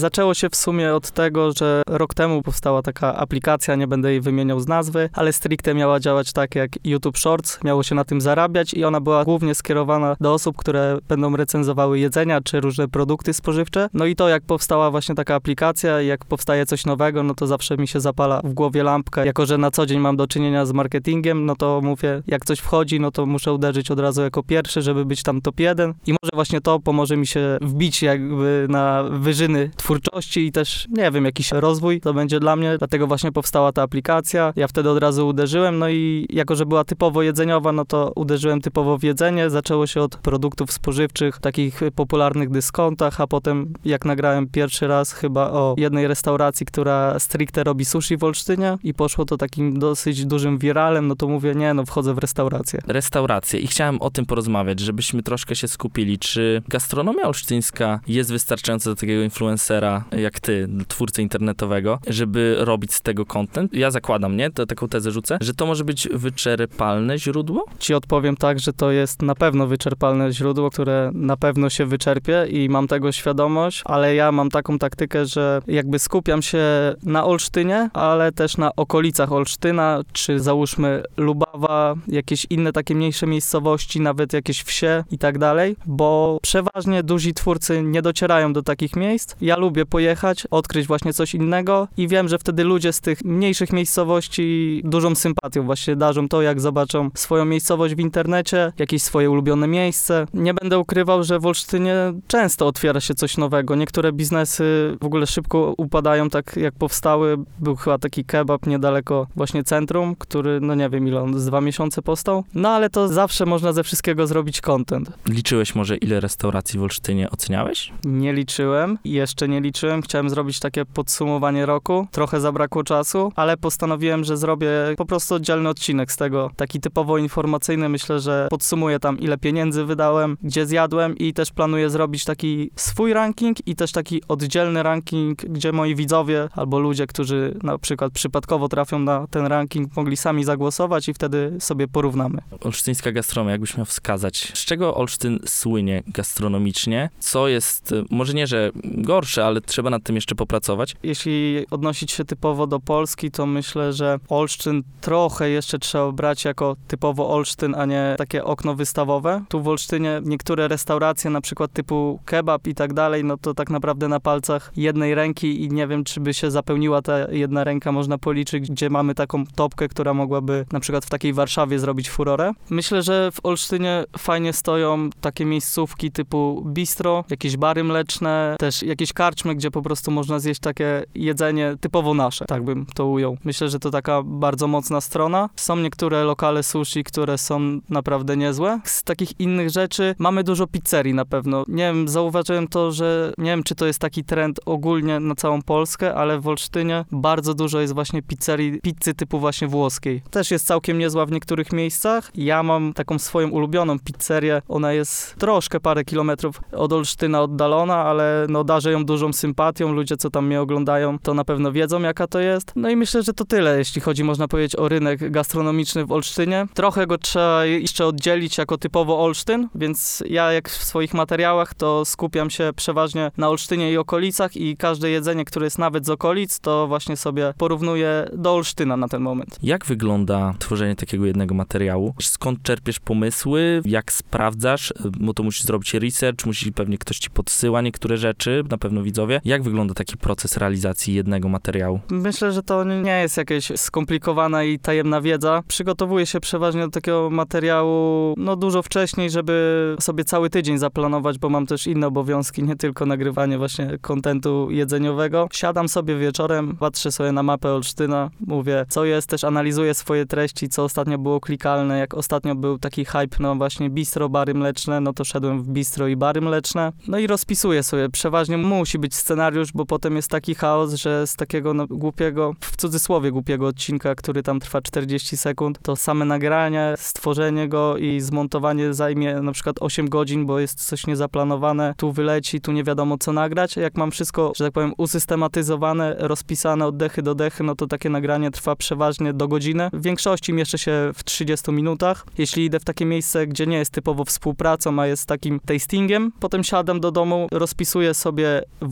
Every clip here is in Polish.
Zaczęło się w sumie od tego, że rok temu powstała taka aplikacja, nie będę jej wymieniał z nazwy, ale stricte miała działać tak jak YouTube Shorts, miało się na tym zarabiać i ona była głównie skierowana do osób, które będą recenzowały jedzenia czy różne produkty spożywcze. No i to jak powstała właśnie taka aplikacja, jak powstaje coś nowego, no to zawsze mi się zapala w głowie lampka. Jako że na co dzień mam do czynienia z marketingiem, no to mówię, jak coś wchodzi, no to muszę uderzyć od razu jako pierwszy, żeby być tam top 1 i może właśnie to pomoże mi się wbić jakby na wyżyny twórczości i też, nie wiem, jakiś rozwój to będzie dla mnie, dlatego właśnie powstała ta aplikacja. Ja wtedy od razu uderzyłem, no i jako, że była typowo jedzeniowa, no to uderzyłem typowo w jedzenie. Zaczęło się od produktów spożywczych, takich popularnych dyskontach, a potem jak nagrałem pierwszy raz chyba o jednej restauracji, która stricte robi sushi w Olsztynie i poszło to takim dosyć dużym wiralem, no to mówię, nie, no wchodzę w restaurację. Restauracje i chciałem o tym porozmawiać, żebyśmy troszkę się skupili. Czy gastronomia olsztyńska jest wystarczająca do takiego influencera jak ty, twórcy internetowego, żeby robić z tego content? Ja zakładam, nie? To taką tezę rzucę, że to może być wyczerpalne źródło? Ci odpowiem tak, że to jest na pewno wyczerpalne źródło, które na pewno się wyczerpie i mam tego świadomość, ale ja mam taką taktykę, że jakby skupiam się na Olsztynie, ale też na okolicach Olsztyna, czy załóżmy Lubawa, jakieś inne takie mniejsze miejscowości, nawet jakieś wsie i tak dalej, bo przeważnie duzi twórcy nie docierają do takich miejsc. Ja lubię pojechać, odkryć właśnie coś innego i wiem, że wtedy ludzie z tych mniejszych miejscowości dużą sympatią właśnie darzą to, jak zobaczą swoją miejscowość w internecie, jakieś swoje ulubione miejsce. Nie będę ukrywał, że w Olsztynie często otwiera się coś nowego. Niektóre biznesy w ogóle szybko upadają, tak jak powstały. Był chyba taki kebab niedaleko właśnie centrum, który, no nie wiem ile on, z 2 miesiące powstał. No ale to zawsze można ze wszystkiego zrobić content. Liczyłeś może, ile restauracji w Olsztynie oceniałeś? Nie liczyłem, jeszcze nie liczyłem. Chciałem zrobić takie podsumowanie roku. Trochę zabrakło czasu, ale postanowiłem, że zrobię po prostu oddzielny odcinek z tego. Taki typowo informacyjny. Myślę, że podsumuję tam, ile pieniędzy wydałem, gdzie zjadłem i też planuję zrobić taki swój ranking i też taki oddzielny ranking, gdzie moi widzowie albo ludzie, którzy na przykład przypadkowo trafią na ten ranking, mogli sami zagłosować i wtedy sobie porównamy. Olsztyńska gastronomia, jakbyś miał wskazać, z czego Olsztyn słynie gastronomicznie? Co jest, może nie, że gorsze, ale trzeba nad tym jeszcze popracować? Jeśli odnosić się typowo do Polski, to myślę, że Olsztyn trochę jeszcze trzeba brać jako typowo Olsztyn, a nie takie okno wystawowe. Tu w Olsztynie niektóre restauracje, na przykład typu kebab i tak dalej, no to tak naprawdę na palcach jednej ręki i nie wiem, czy by się zapełniła ta jedna ręka, można policzyć, gdzie mamy taką topkę, która mogłaby na przykład w takiej Warszawie zrobić furorę. Myślę, że w Olsztynie fajnie stoją takie miejscówki typu bistro, jakieś bary mleczne, też jakieś karczmy, gdzie po prostu można zjeść takie jedzenie typowo nasze, tak bym to ujął. Myślę, że to taka bardzo mocna strona. Są niektóre lokale sushi, które są naprawdę niezłe. Z takich innych rzeczy mamy dużo pizzerii na pewno. Nie wiem, zauważyłem to, że nie wiem, czy to jest taki trend ogólnie na całą Polskę, ale w Olsztynie bardzo dużo jest właśnie pizzy typu właśnie włoskiej. Też jest całkiem niezła w niektórych miejscach. Ja mam taką swoją ulubioną pizzerię. Ona jest troszkę parę kilometrów od Olsztyna oddalona, ale no darzę ją dużą sympatią. Ludzie, co tam mnie oglądają, to na pewno wiedzą, jaka to jest. No i myślę, że to tyle, jeśli chodzi, można powiedzieć, o rynek gastronomiczny w Olsztynie. Trochę go trzeba jeszcze oddzielić jako typowo Olsztyn, więc ja jak w swoich materiałach, to skupiam się przeważnie na Olsztynie i okolicach i każde jedzenie, które jest nawet z okolic, to właśnie sobie porównuję do Olsztyna na ten moment. Jak wygląda tworzenie takiego jednego materiału? Skąd czerpiesz pomysły? Jak sprawdzasz? Bo to musisz zrobić research, pewnie ktoś ci podsyła niektóre rzeczy, na pewno widzowie. Jak wygląda taki proces realizacji jednego materiału? Myślę, że to nie jest jakaś skomplikowana i tajemna wiedza. Przygotowuję się przeważnie do takiego materiału no dużo wcześniej, żeby sobie cały tydzień zaplanować, bo mam też inne obowiązki, nie tylko nagrywanie właśnie kontentu jedzeniowego. Siadam sobie wieczorem, patrzę sobie na mapę Olsztyna, mówię, co jest, też analizuję swoje treści, co ostatnio było klikalne, jak ostatnio był taki hype, no właśnie bistro, bary mleczne, no to szedłem w bistro i bary mleczne, no i rozpisuję sobie. Przeważnie musi być scenariusz, bo potem jest taki chaos, że z takiego no, głupiego, w cudzysłowie głupiego odcinka, który tam trwa 40 sekund, to same nagranie, stworzenie go i zmontowanie zajmie na przykład 8 godzin, bo jest coś niezaplanowane, tu wyleci, tu nie wiadomo co nagrać. Jak mam wszystko, że tak powiem, usystematyzowane, rozpisane od dechy do dechy, no to takie nagranie trwa przeważnie do godziny. W większości mieszczę się w 30 minutach. Jeśli idę w takie miejsce, gdzie nie jest typowo współpracą, a jest takim tastingiem, potem siadam do domu, rozpisuję sobie w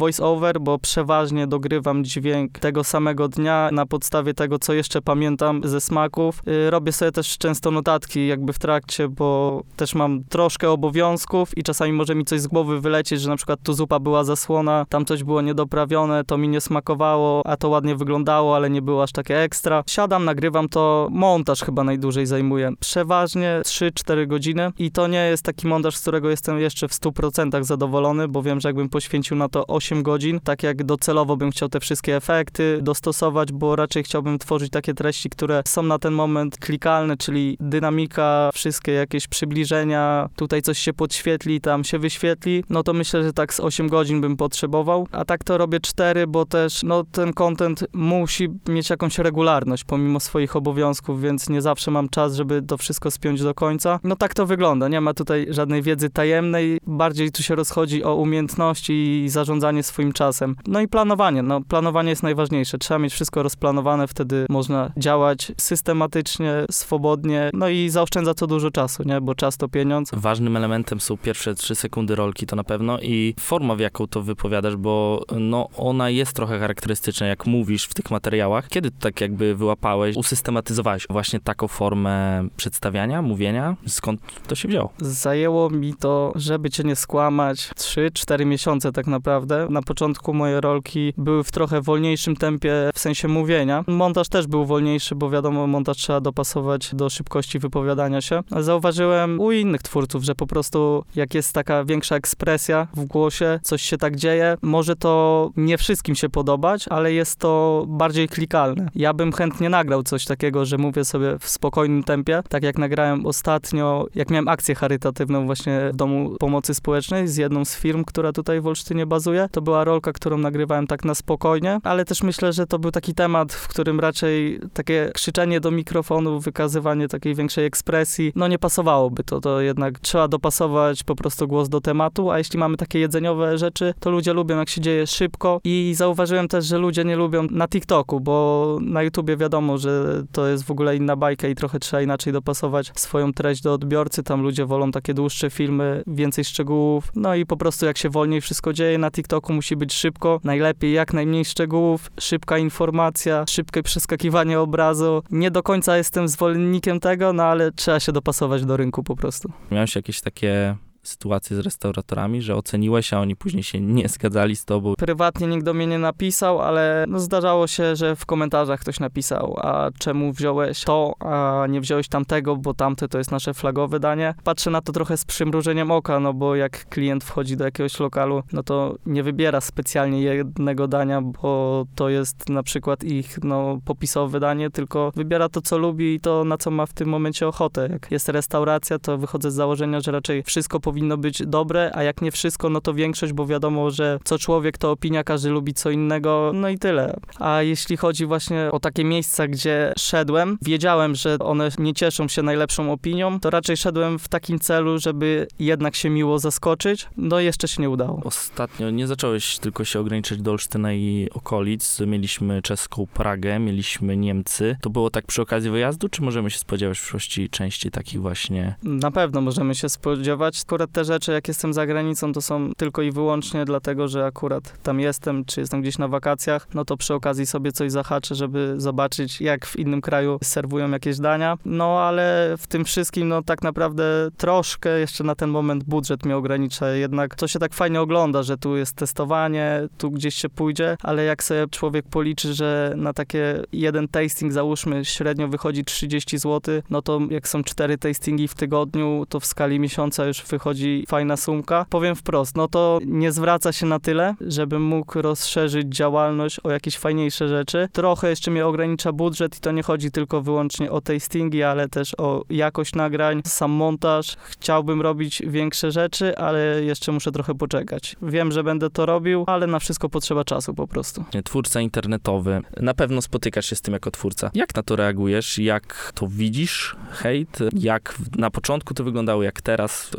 voice over, bo przeważnie dogrywam dźwięk tego samego dnia na podstawie tego, co jeszcze pamiętam ze smaków. Robię sobie też często notatki jakby w trakcie, bo też mam troszkę obowiązków i czasami może mi coś z głowy wylecieć, że na przykład tu zupa była zasłona, tam coś było niedoprawione, to mi nie smakowało, a to ładnie wyglądało, ale nie było aż takie ekstra. Siadam, nagrywam to, montaż chyba najdłużej zajmuje. Przeważnie 3-4 godziny i to nie jest taki montaż, z którego jestem jeszcze w 100% zadowolony, bo wiem, że jakbym poświęcił na to 8 godzin, tak jak docelowo bym chciał te wszystkie efekty dostosować, bo raczej chciałbym tworzyć takie treści, które są na ten moment klikalne, czyli dynamika, wszystkie jakieś przybliżenia, tutaj coś się podświetli, tam się wyświetli, no to myślę, że tak z 8 godzin bym potrzebował, a tak to robię 4, bo też, no ten content musi mieć jakąś regularność, pomimo swoich obowiązków, więc nie zawsze mam czas, żeby to wszystko spiąć do końca. No tak to wygląda, nie ma tutaj żadnej wiedzy tajemnej, bardziej tu się rozchodzi o umiejętności i zarządzanie swoim czasem. No i planowanie, no planowanie jest najważniejsze, trzeba mieć wszystko rozplanowane, wtedy można działać systematycznie, swobodnie, no i zaoszczędza to dużo czasu, nie, bo czas to pieniądz. Ważnym elementem są pierwsze 3 sekundy rolki, to na pewno, i forma, w jaką to wypowiadasz, bo no ona jest trochę charakterystyczna, jak mówisz w tych materiałach. Kiedy tak jakby wyłapałeś, usystematyzowałeś właśnie taką formę przedstawiania, mówienia? Skąd to się wzięło? Zajęło mi to, żeby cię nie skłamać, 3-4 miesiące tak naprawdę. Na początku moje rolki były w trochę wolniejszym tempie, w sensie mówienia. Montaż też był wolniejszy, bo wiadomo, montaż trzeba dopasować do szybkości wypowiadania się. Zauważyłem u innych twórców, że po prostu jak jest taka większa ekspresja w głosie, coś się tak dzieje, może to nie wszystkim się podobać, ale jest to bardziej klikalne. Ja bym chętnie nagrał coś takiego, że mówię sobie w spokojnym tempie, tak jak nagrałem ostatnio, jak miałem akcję charytatywną właśnie w Domu Pomocy Społecznej z jedną z firm, która tutaj w Olsztynie bazuje. To była rolka, którą nagrywałem tak na spokojnie, ale też myślę, że to był taki temat, w którym raczej takie krzyczenie do mikrofonu, wykazywanie takiej większej ekspresji, no nie pasowałoby to jednak trzeba dopasować po prostu głos do tematu, a jeśli mamy takie jedzeniowe rzeczy, to ludzie lubią, jak się dzieje szybko i zauważyłem też, że ludzie nie lubią na TikToku, bo na YouTubie wiadomo, że to jest w ogóle inna bajka i trochę trzeba inaczej dopasować swoją treść do odbiorcy, tam ludzie wolą takie dłuższe filmy, więcej szczegółów, no i po prostu jak się wolniej wszystko dzieje, na TikToku musi być szybko, najlepiej jak najmniej szczegółów, szybka informacja, szybkie przeskakiwanie obrazu. Nie do końca jestem zwolennikiem tego, no ale trzeba się dopasować do rynku po prostu. Miałeś jakieś takie sytuacje z restauratorami, że oceniłeś, a oni później się nie zgadzali z tobą? Prywatnie nikt do mnie nie napisał, ale no zdarzało się, że w komentarzach ktoś napisał, a czemu wziąłeś to, a nie wziąłeś tamtego, bo tamte to jest nasze flagowe danie. Patrzę na to trochę z przymrużeniem oka, no bo jak klient wchodzi do jakiegoś lokalu, no to nie wybiera specjalnie jednego dania, bo to jest na przykład ich popisowe danie, tylko wybiera to, co lubi i to, na co ma w tym momencie ochotę. Jak jest restauracja, to wychodzę z założenia, że raczej wszystko powinno być dobre, a jak nie wszystko, no to większość, bo wiadomo, że co człowiek, to opinia, każdy lubi co innego, no i tyle. A jeśli chodzi właśnie o takie miejsca, gdzie szedłem, wiedziałem, że one nie cieszą się najlepszą opinią, to raczej szedłem w takim celu, żeby jednak się miło zaskoczyć, no jeszcze się nie udało. Ostatnio nie zacząłeś tylko się ograniczać do Olsztyna i okolic, mieliśmy czeską Pragę, mieliśmy Niemcy. To było tak przy okazji wyjazdu, czy możemy się spodziewać w przyszłości części takich właśnie? Na pewno możemy się spodziewać. Akurat te rzeczy, jak jestem za granicą, to są tylko i wyłącznie dlatego, że akurat tam jestem, czy jestem gdzieś na wakacjach, no to przy okazji sobie coś zahaczę, żeby zobaczyć, jak w innym kraju serwują jakieś dania. No ale w tym wszystkim, no tak naprawdę troszkę jeszcze na ten moment budżet mnie ogranicza. Jednak to się tak fajnie ogląda, że tu jest testowanie, tu gdzieś się pójdzie, ale jak sobie człowiek policzy, że na takie jeden tasting, załóżmy, średnio wychodzi 30 zł, no to jak są 4 tastingi w tygodniu, to w skali miesiąca już wychodzi fajna sumka. Powiem wprost, no to nie zwraca się na tyle, żebym mógł rozszerzyć działalność o jakieś fajniejsze rzeczy. Trochę jeszcze mnie ogranicza budżet i to nie chodzi tylko wyłącznie o tastingi, ale też o jakość nagrań, sam montaż. Chciałbym robić większe rzeczy, ale jeszcze muszę trochę poczekać. Wiem, że będę to robił, ale na wszystko potrzeba czasu po prostu. Twórca internetowy. Na pewno spotykasz się z tym jako twórca. Jak na to reagujesz? Jak to widzisz? Hejt? Jak na początku to wyglądało? Jak teraz? Jak to u ciebie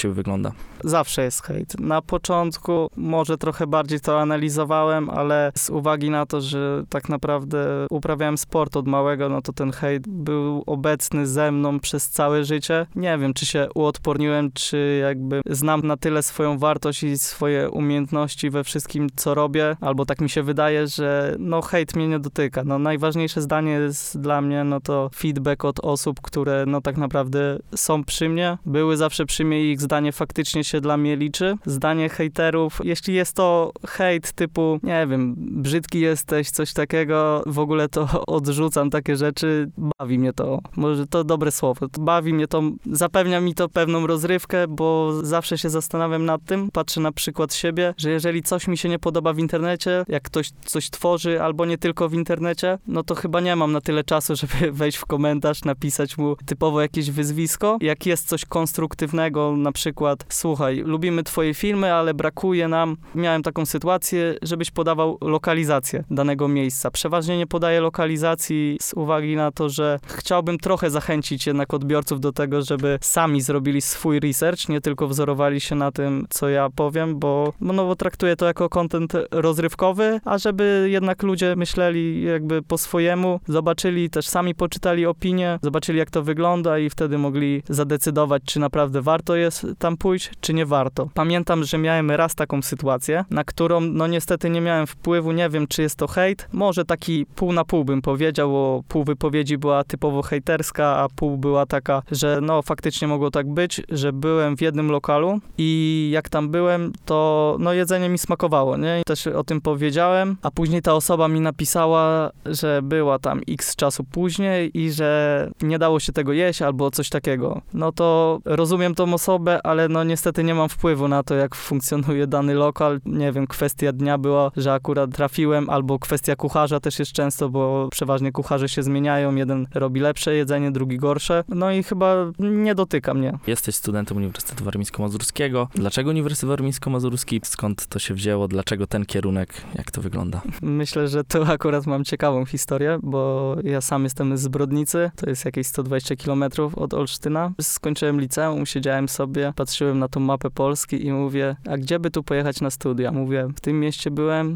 ciebie wygląda? Zawsze jest hejt. Na początku może trochę bardziej to analizowałem, ale z uwagi na to, że tak naprawdę uprawiałem sport od małego, no to ten hejt był obecny ze mną przez całe życie. Nie wiem, czy się uodporniłem, czy jakby znam na tyle swoją wartość i swoje umiejętności we wszystkim, co robię, albo tak mi się wydaje, że no hejt mnie nie dotyka. No najważniejsze zdanie jest dla mnie, no to feedback od osób, które no tak naprawdę są przy mnie, były zawsze przy mnie i ich zdanie faktycznie się dla mnie liczy. Zdanie hejterów, jeśli jest to hejt typu, nie wiem, brzydki jesteś, coś takiego, w ogóle to odrzucam takie rzeczy, bawi mnie to, może to dobre słowo, bawi mnie to, zapewnia mi to pewną rozrywkę, bo zawsze się zastanawiam nad tym, patrzę na przykład siebie, że jeżeli coś mi się nie podoba w internecie, jak ktoś coś tworzy, albo nie tylko w internecie, no to chyba nie mam na tyle czasu, żeby wejść w komentarz, napisać mu typowo jakieś wyzwisko. Jak jest coś konstruktywnego, na przykład, słuchaj, lubimy twoje filmy, ale brakuje nam, miałem taką sytuację, żebyś podawał lokalizację danego miejsca. Przeważnie nie podaję lokalizacji z uwagi na to, że chciałbym trochę zachęcić jednak odbiorców do tego, żeby sami zrobili swój research, nie tylko wzorowali się na tym, co ja powiem, bo traktuję to jako content rozrywkowy, a żeby jednak ludzie myśleli jakby po swojemu, zobaczyli, też sami poczytali opinie, zobaczyli jak to wygląda i wtedy mogli zadecydować, czy naprawdę warto jest tam pójść, czy nie warto. Pamiętam, że miałem raz taką sytuację, na którą no niestety nie miałem wpływu, nie wiem, czy jest to hejt, może taki pół na pół bym powiedział, bo pół wypowiedzi była typowo hejterska, a pół była taka, że no faktycznie mogło tak być, że byłem w jednym lokalu i jak tam byłem, to no jedzenie mi smakowało, nie? I też o tym powiedziałem, a później ta osoba mi napisała, że była tam x czasu później i że nie dało się tego jeść albo coś takiego. No to rozumiem tą osobę, ale no niestety nie mam wpływu na to, jak funkcjonuje dany lokal. Nie wiem, kwestia dnia była, że akurat trafiłem, albo kwestia kucharza też jest często, bo przeważnie kucharze się zmieniają. Jeden robi lepsze jedzenie, drugi gorsze. No i chyba nie dotyka mnie. Jesteś studentem Uniwersytetu Warmińsko-Mazurskiego. Dlaczego Uniwersytet Warmińsko-Mazurski? Skąd to się wzięło? Dlaczego ten kierunek? Jak to wygląda? Myślę, że tu akurat mam ciekawą historię, bo ja sam jestem z Brodnicy, to jest jakieś 120 km od Olsztyna. Skończyłem liceum, siedziałem sobie, patrzyłem na tą mapę Polski i mówię, a gdzie by tu pojechać na studia? Mówię, w tym mieście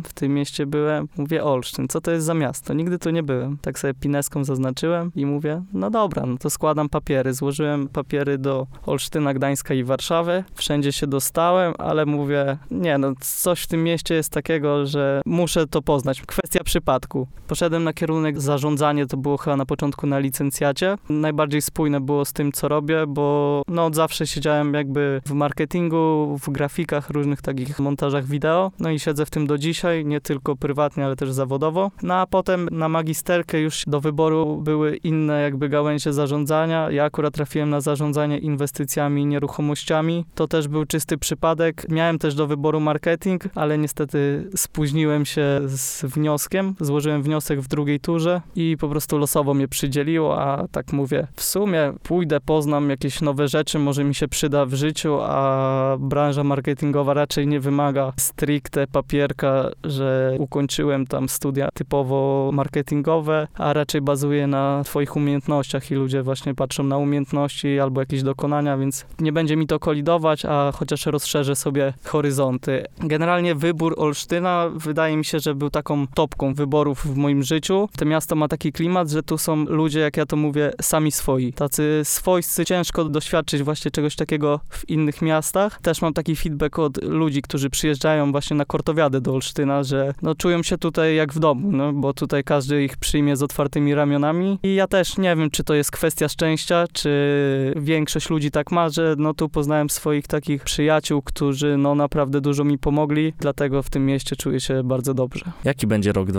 byłem, mówię, Olsztyn, co to jest za miasto? Nigdy tu nie byłem. Tak sobie pineską zaznaczyłem i mówię, no dobra, no to składam papiery. Złożyłem papiery do Olsztyna, Gdańska i Warszawy. Wszędzie się dostałem, ale mówię, nie, no coś w tym mieście jest takiego, że muszę to poznać. Kwestia przypadku. Poszedłem na kierunek zarządzanie, to było chyba na początku na licencjacie. Najbardziej spójne było z tym, co robię, bo no od zawsze siedziałem jakby w marketingu, w grafikach, różnych takich montażach wideo. No i siedzę w tym do dzisiaj, nie tylko prywatnie, ale też zawodowo. No a potem na magisterkę już do wyboru były inne jakby gałęzie zarządzania. Ja akurat trafiłem na zarządzanie inwestycjami i nieruchomościami. To też był czysty przypadek. Miałem też do wyboru marketing, ale niestety spóźniłem się z wnioskiem. Złożyłem wniosek w drugiej turze i po prostu losowo mnie przydzieliło, a tak mówię, w sumie pójdę, poznam jakieś nowe rzeczy, może mi się przyda w życiu, a branża marketingowa raczej nie wymaga stricte papierka, że ukończyłem tam studia typowo marketingowe, a raczej bazuje na twoich umiejętnościach i ludzie właśnie patrzą na umiejętności albo jakieś dokonania, więc nie będzie mi to kolidować, a chociaż rozszerzę sobie horyzonty. Generalnie wybór Olsztyna wydaje mi się, że był taką topką wyborów w moim życiu. To miasto ma taki klimat, że tu są ludzie, jak ja to mówię, sami swoi. Tacy swojscy, ciężko doświadczyć właśnie czegoś takiego w innych miastach. Też mam taki feedback od ludzi, którzy przyjeżdżają właśnie na kortowiadę do Olsztyna, że no czują się tutaj jak w domu, no bo tutaj każdy ich przyjmie z otwartymi ramionami i ja też nie wiem, czy to jest kwestia szczęścia, czy większość ludzi tak ma, że no tu poznałem swoich takich przyjaciół, którzy no naprawdę dużo mi pomogli, dlatego w tym mieście czuję się bardzo dobrze. Jaki będzie rok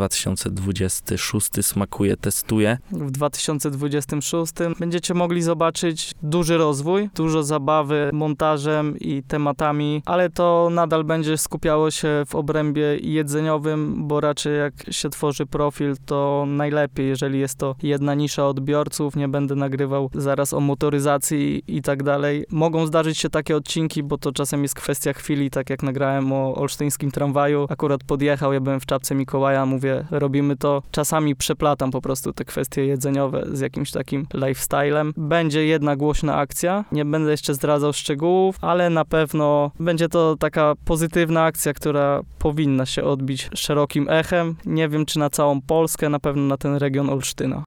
2026? Smakuje, testuje? W 2026 będziecie mogli zobaczyć duży rozwój, dużo zabawy montażem i tematami, ale to nadal będzie skupiało się w obrębie jedzeniowym, bo raczej jak się tworzy profil, to najlepiej, jeżeli jest to jedna nisza odbiorców, nie będę nagrywał zaraz o motoryzacji i tak dalej. Mogą zdarzyć się takie odcinki, bo to czasem jest kwestia chwili, tak jak nagrałem o olsztyńskim tramwaju, akurat podjechał, ja byłem w czapce Mikołaja, mówię, robimy to. Czasami przeplatam po prostu te kwestie jedzeniowe z jakimś takim lifestylem. Będzie jedna głośna akcja, nie będę jeszcze zdradzał szczegółów, ale na pewno będzie to taka pozytywna akcja, która powinna się odbić szerokim echem. Nie wiem, czy na całą Polskę, na pewno na ten region Olsztyna.